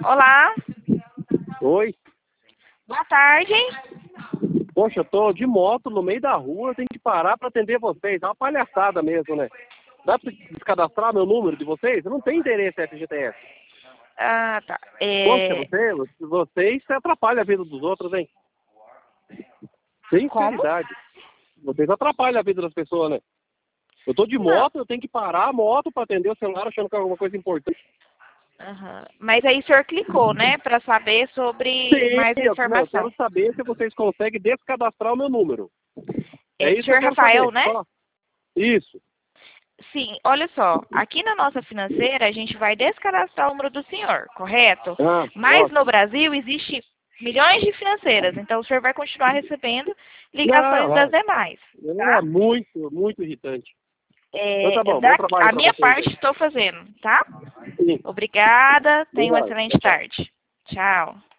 Olá, Oi. boa tarde. Poxa, eu tô de moto no meio da rua, eu tenho que parar para atender vocês. É uma palhaçada mesmo, né? Dá para descadastrar meu número de vocês? Eu não tenho endereço FGTS. Ah, tá. Poxa, vocês atrapalham a vida dos outros, hein? Como? Sinceridade. Vocês atrapalham a vida das pessoas, né? Eu tô de Não. moto, eu tenho que parar a moto para atender o celular achando que é alguma coisa importante. Aham. Mas aí o senhor clicou, né, para saber sobre Sim, mais eu informação. quero saber se vocês conseguem descadastrar o meu número. É É, isso que eu senhor quero Rafael, saber. né? Só. Isso. Sim, olha só, aqui na nossa financeira a gente vai descadastrar o número do senhor, correto? Ah, Mas no ótimo. Brasil existe milhões de financeiras, então o senhor vai continuar recebendo ligações das Não, demais, é tá? muito, muito irritante. Então tá bom, bom trabalho A para minha vocês parte aí. estou fazendo, tá? Sim, Obrigada, tenha uma obrigado. Tchau, excelente tchau. tarde. Tchau.